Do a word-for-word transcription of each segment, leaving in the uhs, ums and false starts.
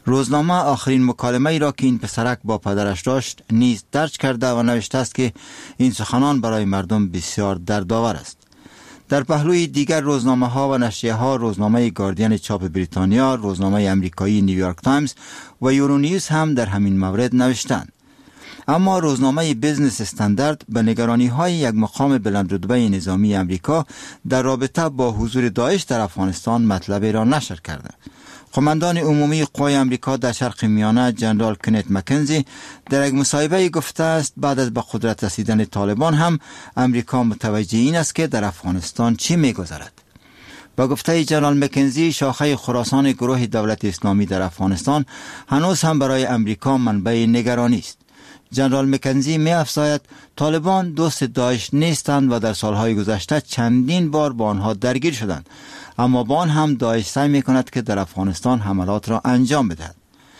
روزنامه آخرین مکالمه ای را که این پسرک با پدرش داشت نیز درج کرده و نوشته است که این سخنان برای مردم بسیار دردآور است. در پهلوی دیگر روزنامه ها و نشریه ها، روزنامه گاردین چاپ بریتانیا، روزنامه امریکایی نیویورک تایمز و یورونیوز هم در همین مورد نوشتند. اما روزنامه بیزنس استاندارد به نگرانی های یک مقام بلندرتبه نظامی امریکا در رابطه با حضور داعش در افغانستان مطلبی را نشر کرده. قماندان عمومی قوای امریکا در شرق میانه جنرال کنت مکنزی در یک مصاحبه گفته است بعد از به قدرت رسیدن طالبان هم امریکا متوجه این است که در افغانستان چی می‌گذرد. با گفته جنرال مکنزی، شاخه خراسان گروه دولت اسلامی در افغانستان هنوز هم برای امریکا منبع نگرانی است. جنرال مکنزی می افزاید طالبان دوست داعش نیستند و در سالهای گذشته چندین بار با آنها درگیر شدند، اما با آن هم داعش سعی می کند که در افغانستان حملات را انجام بدهد.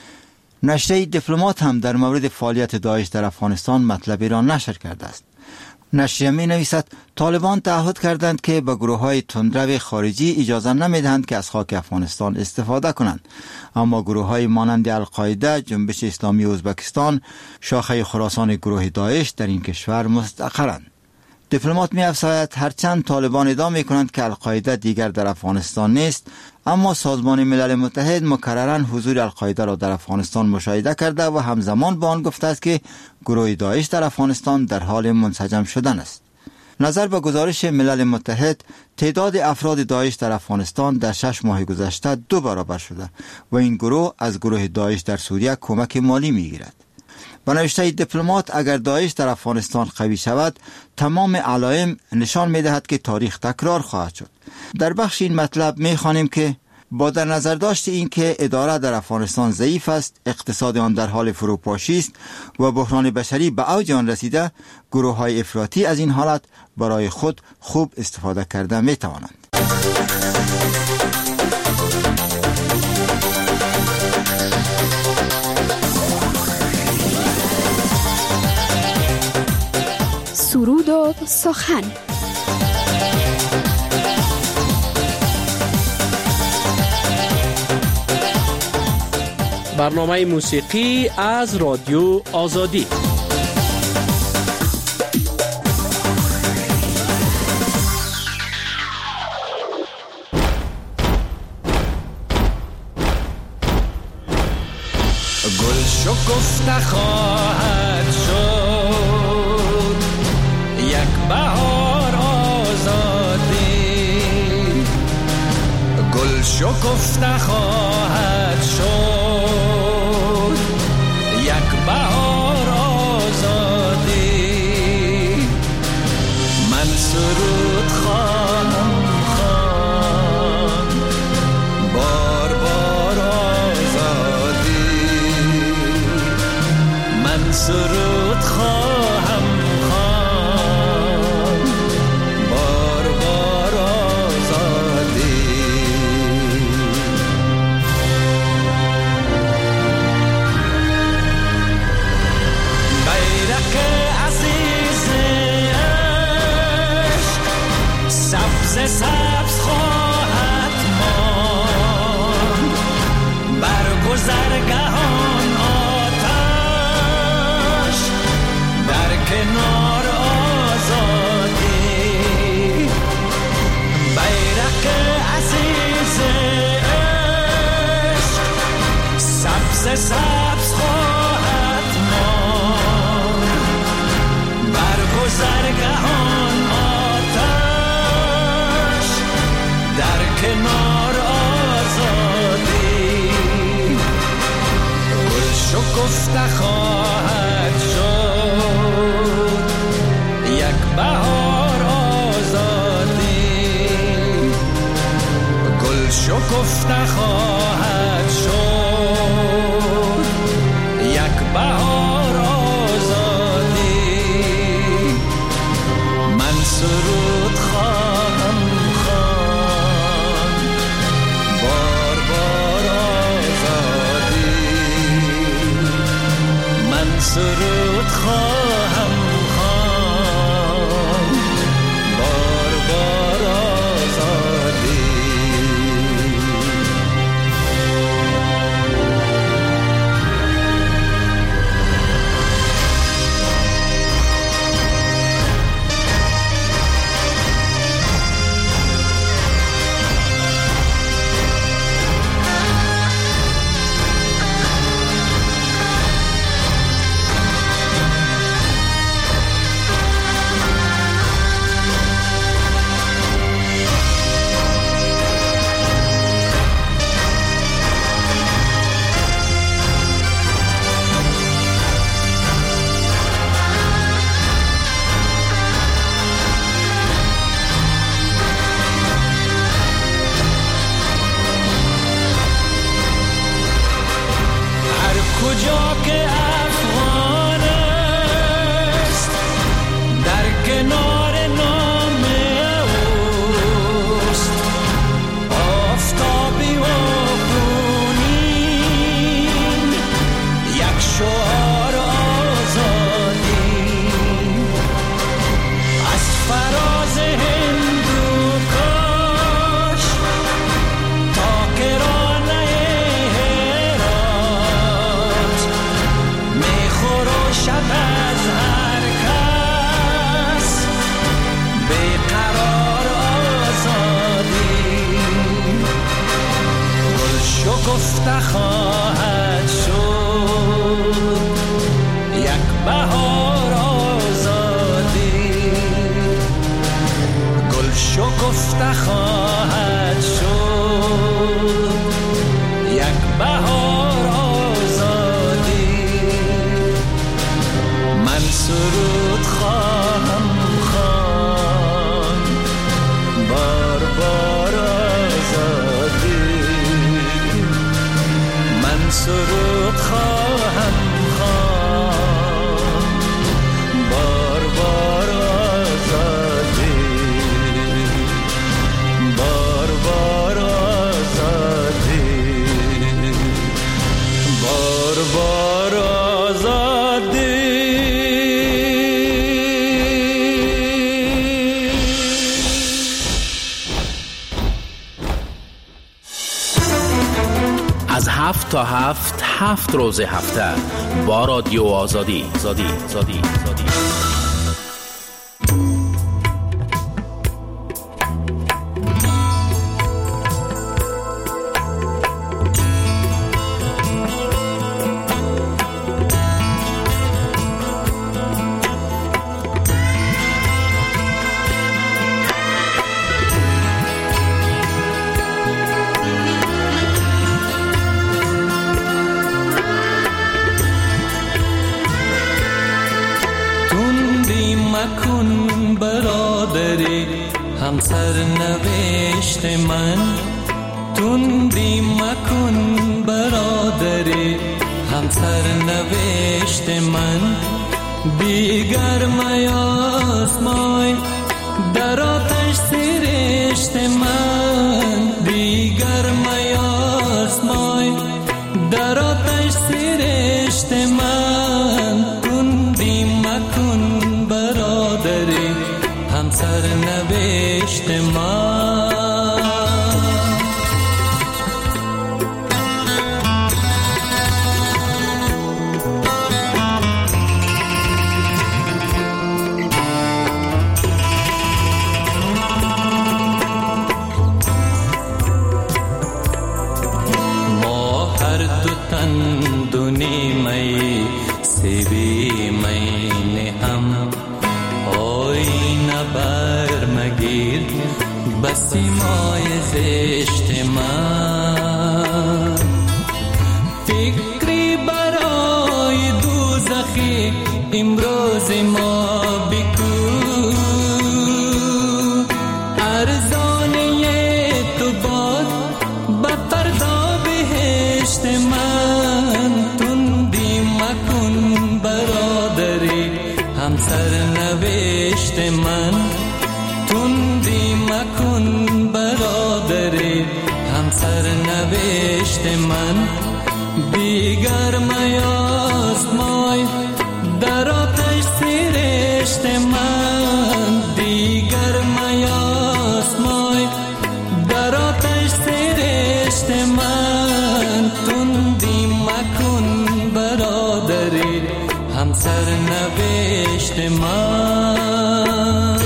نشریه دیپلمات هم در مورد فعالیت داعش در افغانستان مطلبی را نشر کرده است. نشریه می نویسد طالبان تعهد کردند که به گروه های تندرو خارجی اجازه نمی دهند که از خاک افغانستان استفاده کنند، اما گروه های مانند القاعده، جنبش اسلامی ازبکستان، شاخه خراسان گروه داعش در این کشور مستقرند. دیپلمات می افزاید هرچند طالبان ادعا می کنند که القاعده دیگر در افغانستان نیست، اما سازمان ملل متحد مکرراً حضور القاعده را در افغانستان مشاهده کرده و همزمان با آن گفته است که گروه داعش در افغانستان در حال منسجم شدن است. نظر به گزارش ملل متحد، تعداد افراد داعش در افغانستان در شش ماه گذشته دو برابر شده و این گروه از گروه داعش در سوریه کمک مالی می گیرد. به نوشته دیپلمات، اگر داعش در افغانستان قوی شود، تمام علائم نشان می دهد که تاریخ تکرار خواهد شد. در بخش این مطلب می خوانیم که با در نظر داشت این که اداره در افغانستان ضعیف است، اقتصاد آن در حال فروپاشی است و بحران بشری به اوج آن رسیده، گروه های افراطی از این حالت برای خود خوب استفاده کرده می توانند. سرود و سخن. برنامه موسیقی از رادیو آزادی. گل شکفته خواهد شد یک بهار آزادی، گل شکفته خواهد شد یک بهار آزادی، من سرود خواهم خواند بار بار آزادی، من سرود خواهم خواند بار بار آزادی. بیرق عزیز عشق سبز سبز خواهد ماند، بر گذرگهان آتش در کنار آزادی. بیرق عزیز عشق سبز سبز خواهد ماند، بر گذرگهان آتش در کنار آزادی. گل شکفته خواهد شد یک بهار آزادی، گل شکفته خواهد شد یک بهار آزادی، من سرود خواهم خواند بار بار آزادی، من سرود خواهم خواند بار بار آزادی. کجا که افغان است در کنار نام اوست آفتابی و خونین یک شعار آزادی از فراز هندوکش تا کرانه هرات می خروشد از هر کس بیقرار آزادی گل شکفته خواهد شد یک بهار آزادی گل شکفته خواهد شد یک بهار آزادی من سرود خواهم خواند بار بار آزادی من سرود خواهم خواند بار بار آزادی بار بار آزادی بار بار آزادی از هفت تا هفت هفت روز هفته با رادیو آزادی آزادی آزادی آزادی تندی مکن برادری همسر نوشت من تندی مکن برادری همسر نوشت من دیگر میاسمای در آتش سرشت من دیگر میاسمای در آتش سرشت من تندی مکن برادری همسر نوشت من ما هر دو تن دونی می سیبی می هم آینه بر مگیر بسی مای زشت من فکری برای دوزخی امروز ما بکو ارزانه تو باد بفردا بهشت من تندی مکن برادری همسر نوشت من تندی مکن برادری همسر نوشت من دیگر میاسمای در آتش سرشت من دیگر میاسمای در آتش سرشت من تندی مکن برادری همسر نوشت من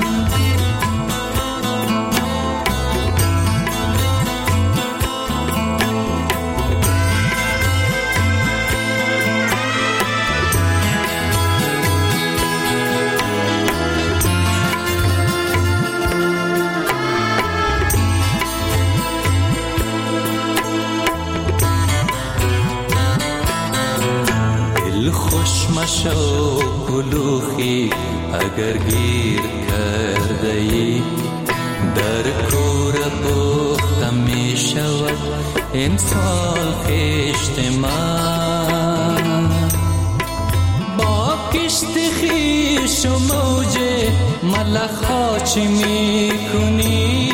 خوش مشو کلوخی اگر گیر کرده ای در کور پخته می شود این سال خشت من ملخا چی می کنی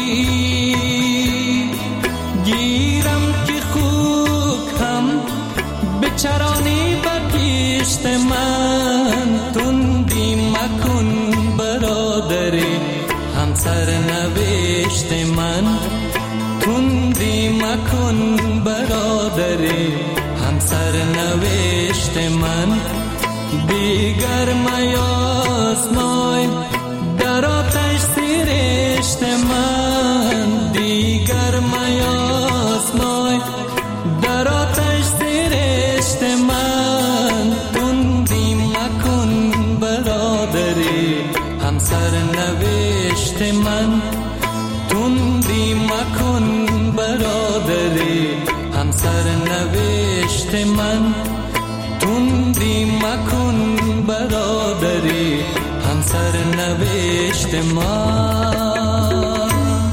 گیرم که خوک هم بچرانی بکشت من تندی مکن برادری همسر نوشت من تندی مکن برادری همسر نوشت من دیگر میاسمای در آتش سیرشت من دیگر میاسمای در آتش سیرشت من تندی مکن برادری همسر نوشت من تندی مکن برادری همسر نوشت من تندی مکن برادری همسر نوشت من.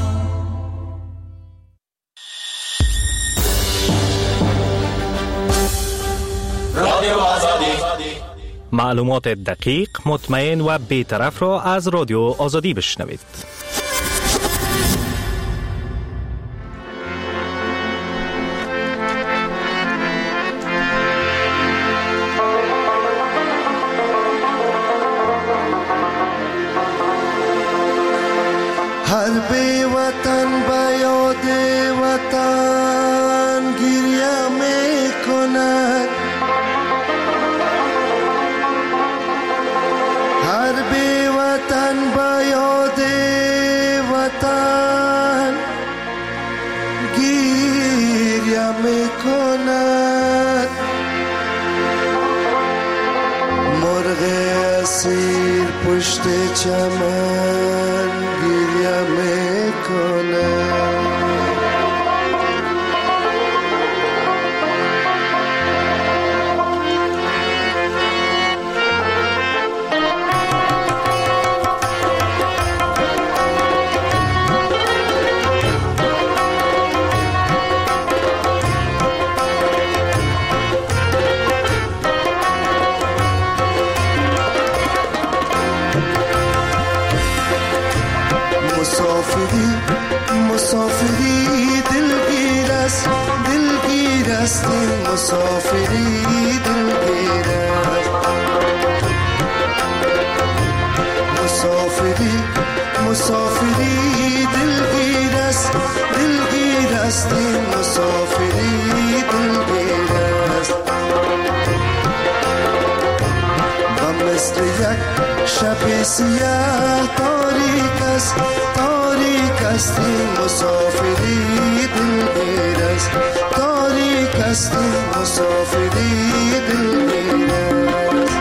رادیو آزادی، معلومات دقیق، مطمئن و بی‌طرف را از رادیو آزادی بشنوید. هر بی وطن به یاد وطن گریه می کند هر بی وطن به یاد وطن گریه می کند مرغ اسیر پشت چمن گریه می کند مسافری مسافری دلگیر است دلگیر است این مسافری دلگیر است مسافری مسافری دلگیر است دلگیر است این مسافری دلگیر است و مثل یک شب سیاه تاریک است تاریک است این مسافری دلگیر است تاریک است این مسافری دلگیر است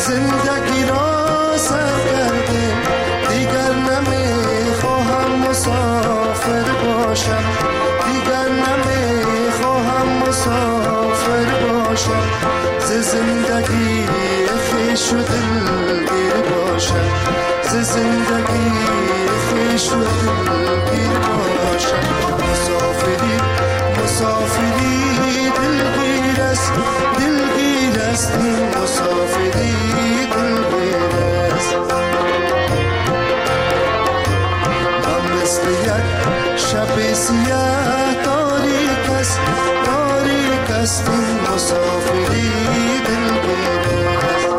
زندگی را سر کرده، دیگر نمیخواهم مسافر باشم، دیگر نمیخواهم مسافر باشم، ز زندگی خویش و دلگیر باشم، ز زندگی خویش و دلگیر باشم. مسافری مسافری دلگیر است، دلگیر است این مسافری دلگیر است. من مثل یک شب سیاه تاریک است، تاریک است این مسافری دلگیر است.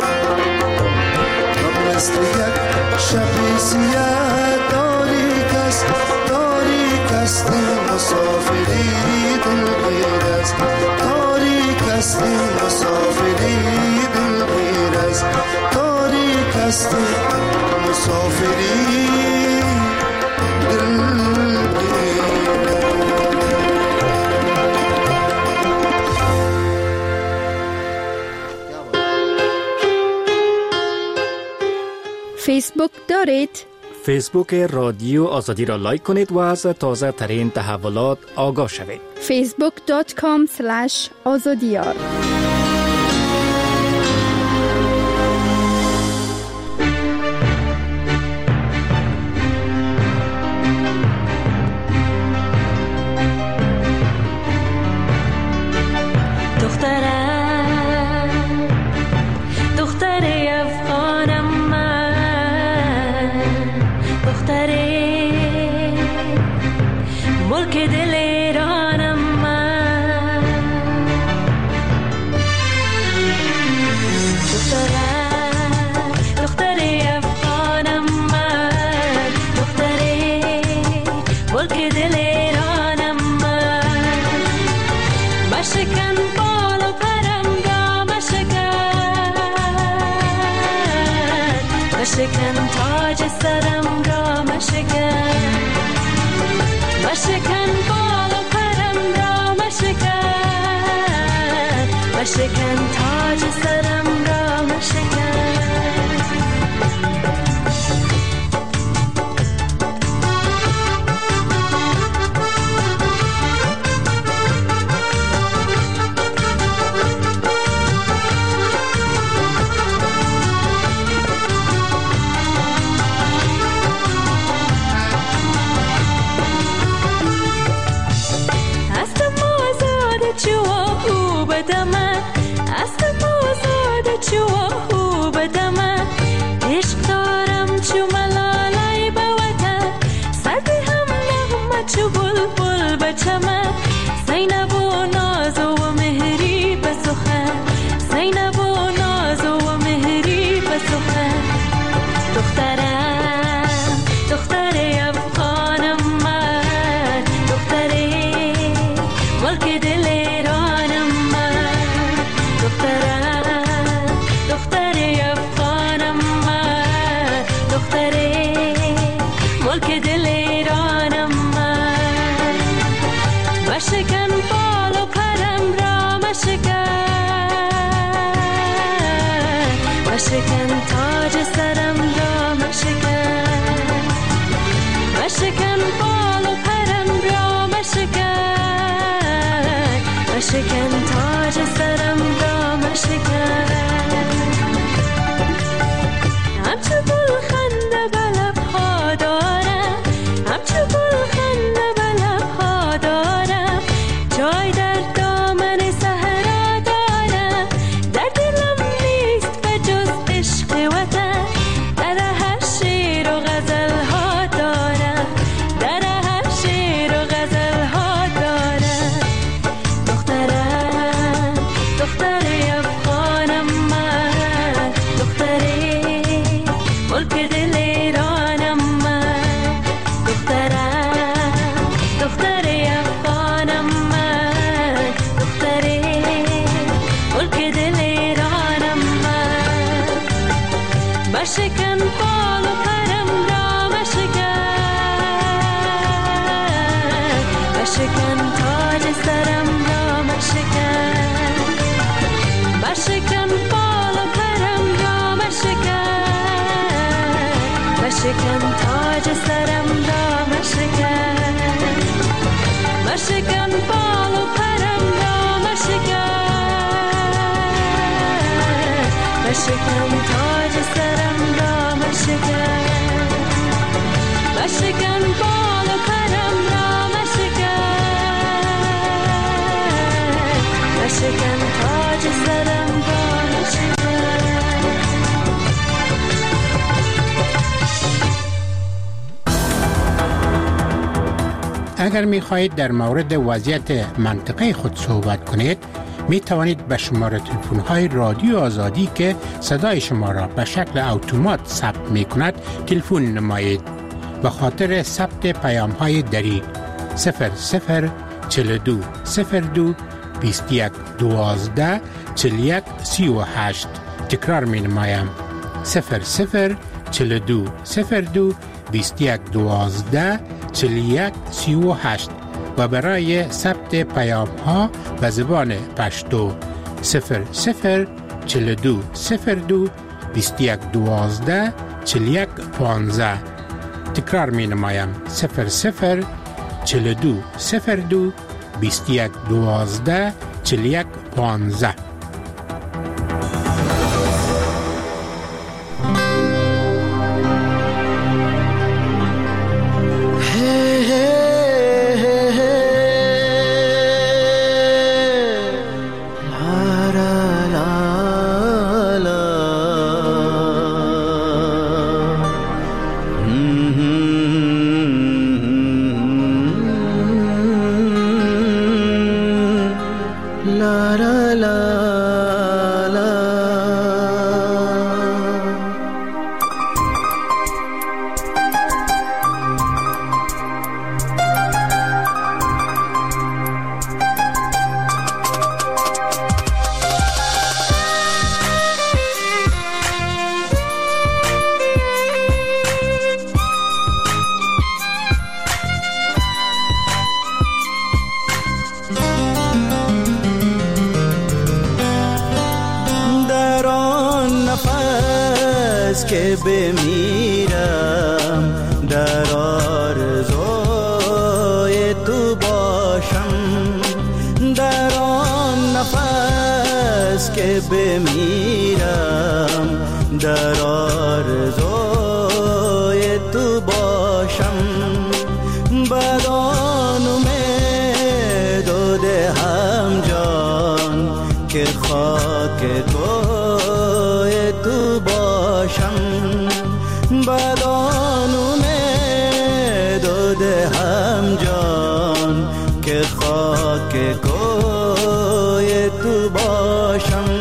من مثل یک شب سیاه تاریک است، تاریک است این مسافری دلگیر است، تاریک است این مسافری دلگیر است، تاریک است این مسافری فیسبوک دارید؟ فیسبوک رادیو آزادی را لایک کنید و از تازه ترین تحولات آگاه شوید. فیسبوک دات کام اسلش آزادیار. مشکن تاج سرم را مشکن، مشکن بال و پرم را مشکن، مشکن تاج سرم را مشکن. مشکن تاج سرم را مشکن، مشکن بال و پرم را مشکن، مشکن تاج سرم را مشکن. همچو گل خنده به لب‌ها دارم، همچو گل خنده به لب‌ها دارم، جای در دامن صحرا دارم، در دلم نیست به جز عشق وطن، در هر شعر و غزل ها دارم، در هر مشکن تاج سرم را مشکن مشکن بال و پرم را مشکن مشکن تاج سرم را مشکن. اگر می خواهید در مورد وضعیت منطقه خود صحبت کنید می توانید به شماره تلفن های رادیو آزادی که صدای شما را به شکل اتومات ثبت می کند تلفن نمایید. به خاطر ثبت پیام های دری صفر صفر چهل و دو صفر دو بیست و یک دوازده چهل و یک سی و هشت. تکرار می نمایم صفر صفر چهل و دو صفر دو بیست و یک دوازده چهل و یک سی و هشت و برای ثبت پیام ها به زبان پشتو صفر صفر چهل و دو صفر دو بیست و یک دوازده چهل و یک پانزده. تکرار می نمایم صفر صفر چهل و دو صفر دو بیست و یک دوازده چهل و یک پانزده. که بمیرم در آرزوی تو باشم، در آن نفس که بمیرم در آرزوی تو باشم، بدان امید و دهم جان که خاک کوی تو باشم، بدان امید و دهم جان که خاک کوی تو باشم.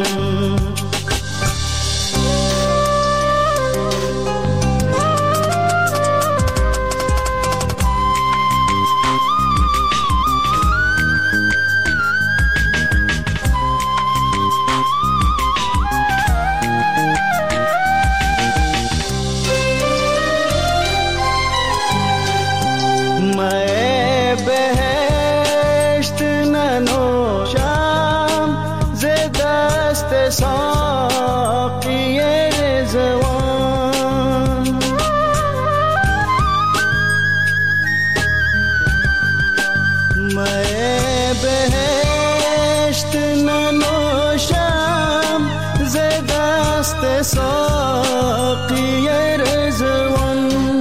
ساقی رضوان میں بہشت ننوشم ز دست ساقی رضوان،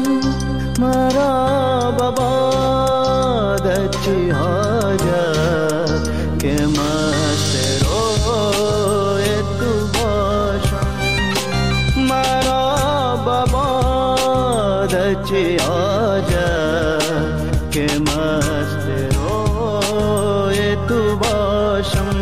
مرا ببادت چی حاجت که مست چی آجت که مست روی تو باشم.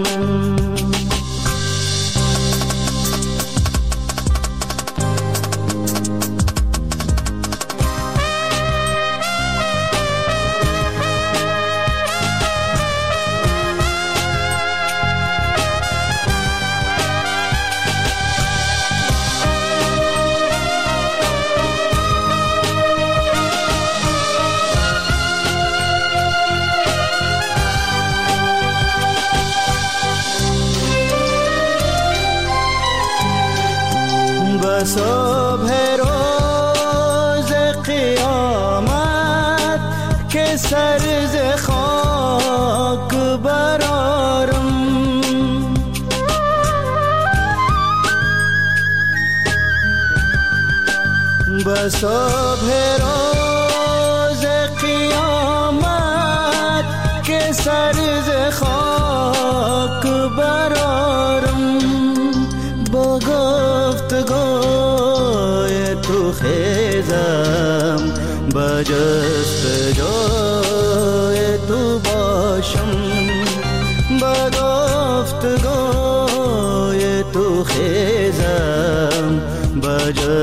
صبح روز قیامت که سر ز خاک برارم، تا صبح روز قیامت که سر ز خاک برارم، با گفتگوی تو خیزم، با جستجوی تو باشم، با گفتگوی تو خیزم، با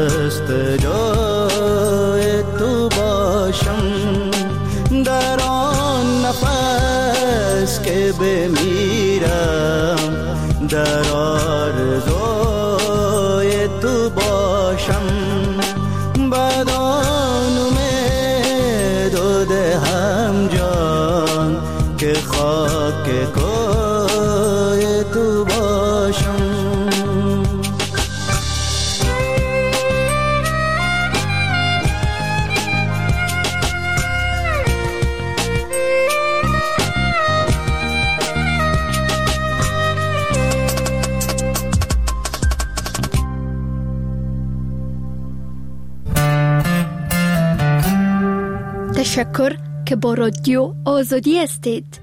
جستجوی تو باشم. در آن نفس که بمیرم، در آرزوی تو باشم، بدان امید و دهم جان که خاک کوی تو باشم. تشکر که با رادیو آزادی هستید.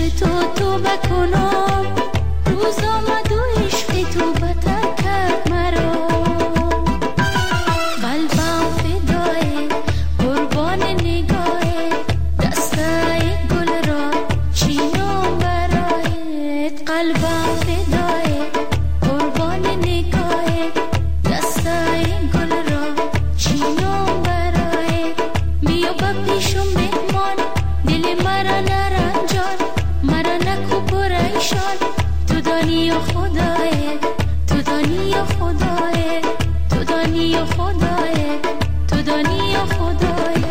عشق تو تو بکنم، روز آمد و عشق تو بتر کرد مرا. قلبم فدای قربان نگاه، دستای گل را چینم برایت. قلبم فدای قربان نگاه، دستای گل را چینم برایت. بیا با پیشم مهمان، دل مرا نرنجان، مرا نکو پریشان. تو دانی و خدای، تو دانی و خدای، تو دانی و خدای، تو دانی و خدای.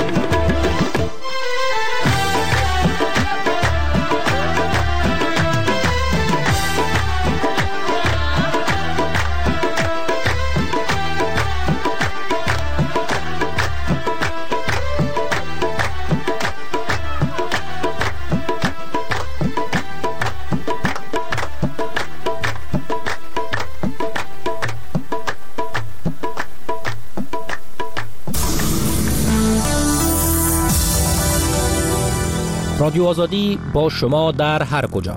رادیو آزادی با شما در هر کجا.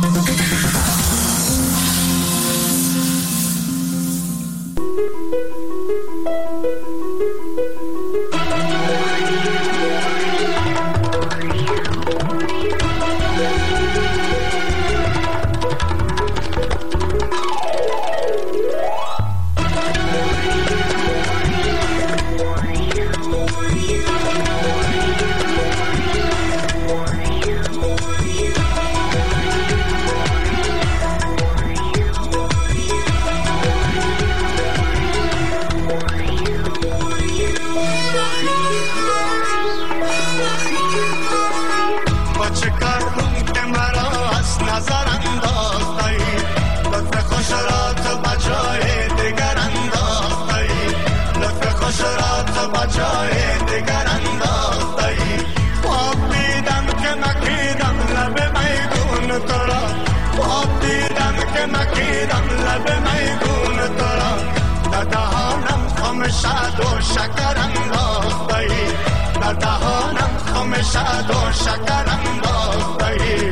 شاد و شکر انداختی، در دهانم خم شاد و شکر انداختی.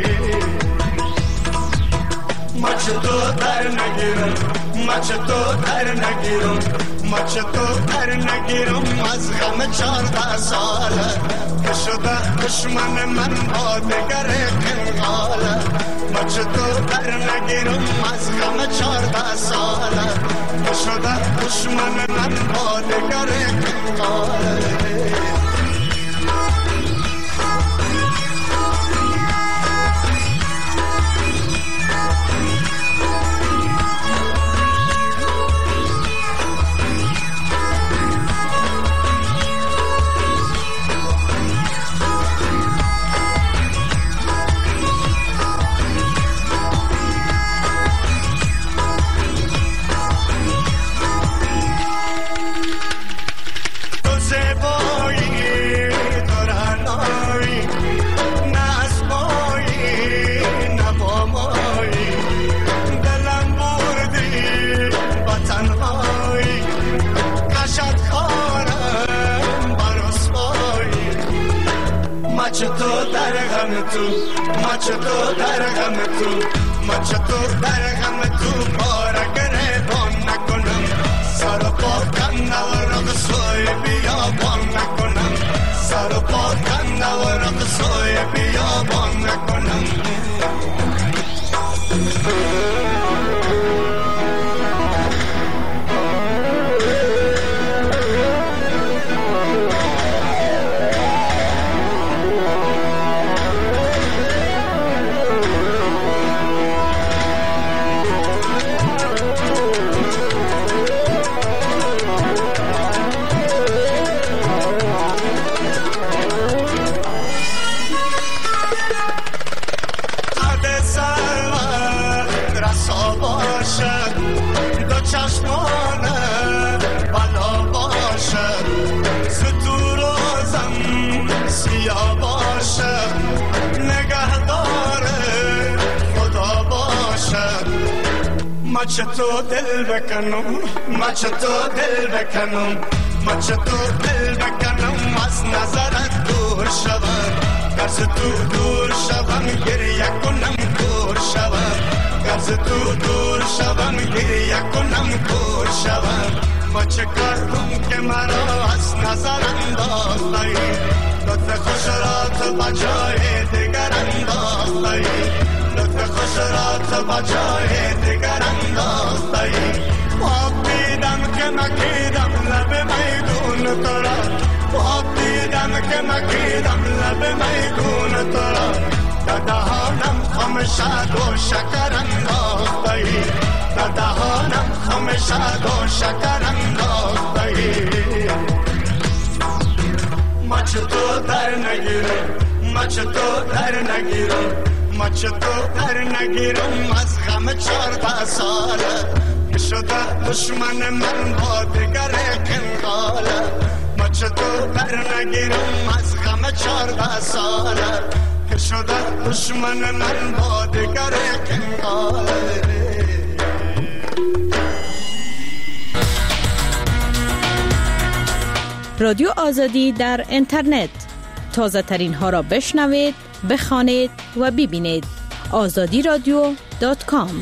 مچ تو در نگیرم، مچ تو در نگیرم، مچ تو در نگیرم از غم چارده ساله که شده دشمن من با دگر کنگاله. مچ تو در نگیرم از غم چارده ساله که شده دشمن من با دگر کنگاله. مچ تو در غم تو، مچ تو در غم تو، مچ تو در غم تو بار گریبان نکنم. سر و پا کنده و رقصای بیابان نکنم، سر و پا کنده و رقصای بیابان نکنم. مچ تو دل بکنم، مچ تو دل بکنم، مچ تو دل بکنم از نظرت دور شود. از تو دور شوم گریه کنم کور شوم از تو دور شوم گریه کنم کور شوم ما چه کردم که مرا از نظر انداختی لطف خوش را تو بجای دیگر انداختی لطف خوش را تو بجای دیگر انداختی خواب دیدم که مکیدم لب میدون تو را خواب دیدم که مکیدم لب میدون تو را در دهانم خم شد و شکر انداختی در دهانم خم شد و شکر انداختی ما چطور در نگیرم ما چطور در نگیرم ما چطور در نگیرم از غم چارده ساله که شده دشمن من با دیگر کنگاله ما چطور در نگیرم از غم چارده ساله که شده دشمن من با دیگر کنگاله رادیو آزادی در اینترنت تازه ترین ها را بشنوید، بخوانید و ببینید. آزادی رادیو دات کام.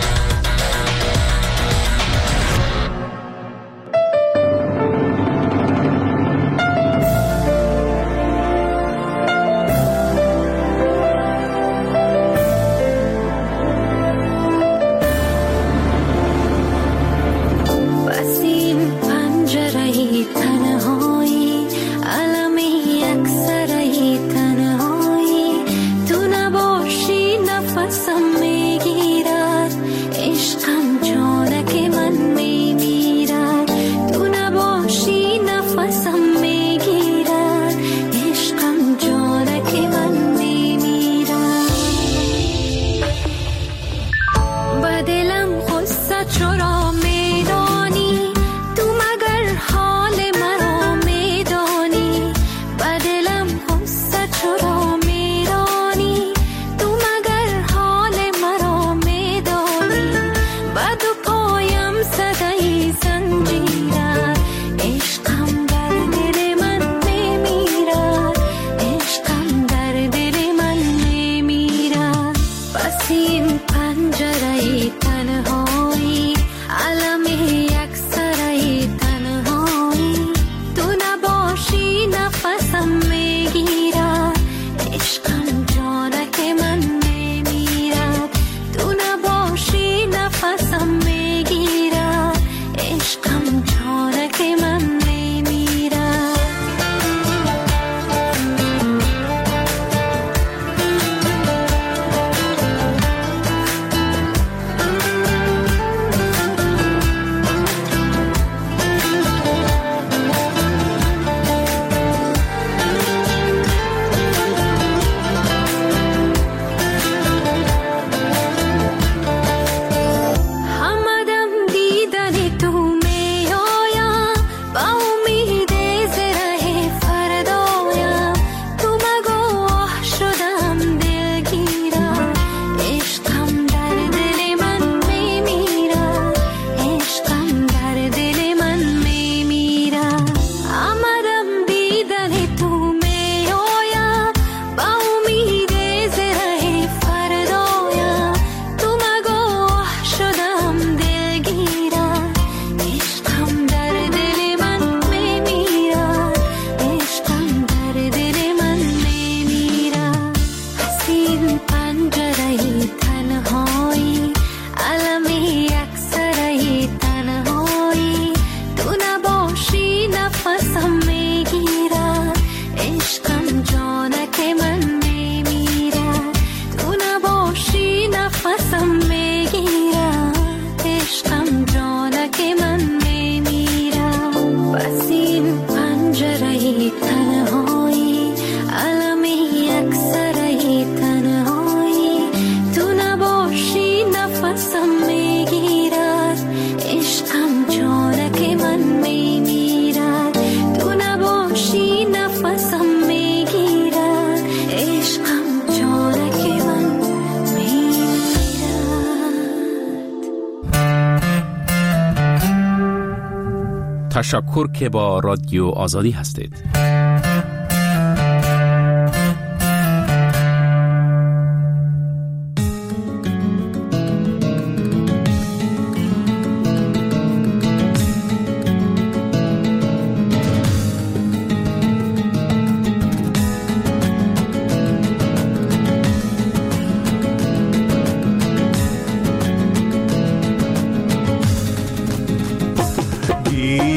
تشکر که با رادیو آزادی هستید.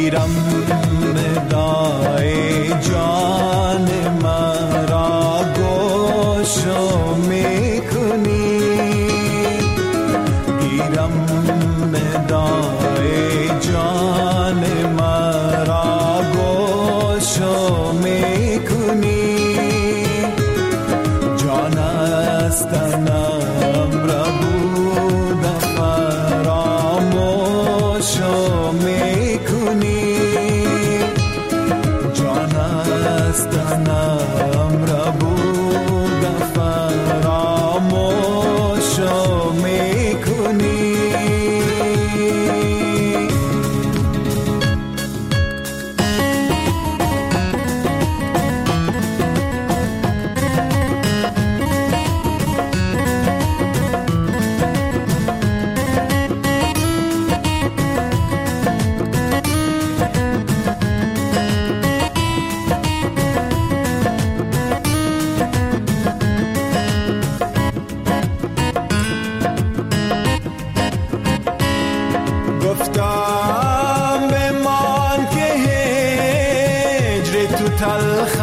گیرم ندای جان مرا گوشو میکنی، گیرم ندای جان مرا گوشو میکنی، جان استنم را بود فراموشو میکنی، جان استنم را بود فراموشو میکنی. گفتم بمان که هجر تو تلخ